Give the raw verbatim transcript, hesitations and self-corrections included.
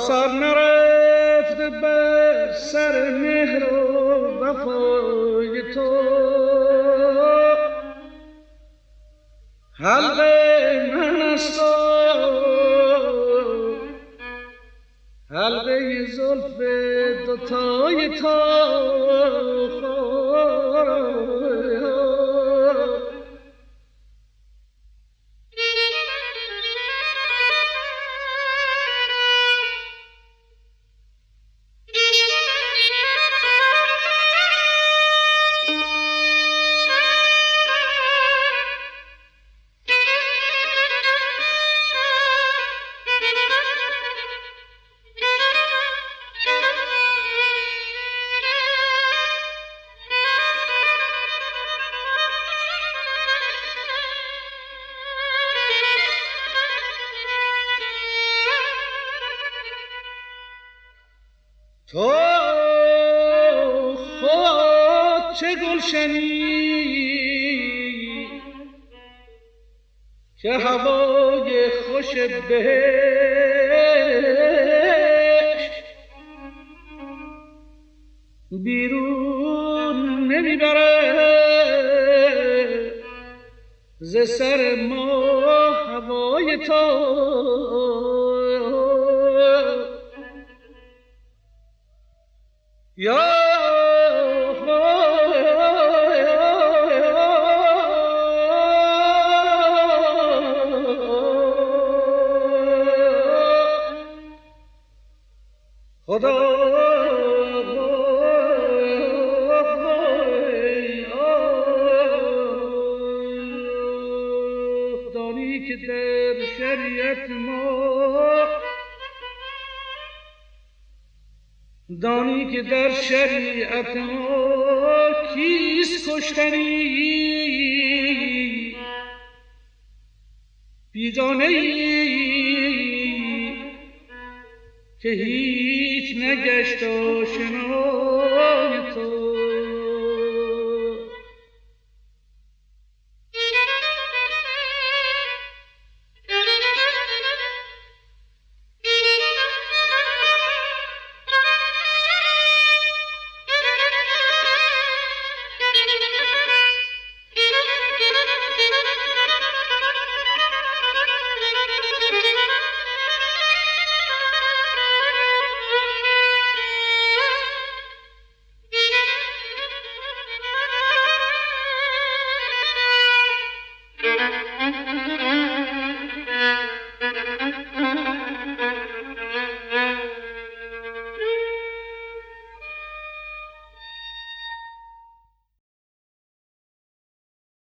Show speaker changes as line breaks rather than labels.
سر نرفته بر سر مهر و وفای تو حلقه من است حلقه زلف دوتای تو تو خود چه گلشنی که هوای خوش بهشت بیرون نمیبره ز سر ما هوای تو یا خدا دانی که در شریعت ما دانی که در شریعت ما کیست کشتنی بیگانه ای که هیچ نگشت آشنای تو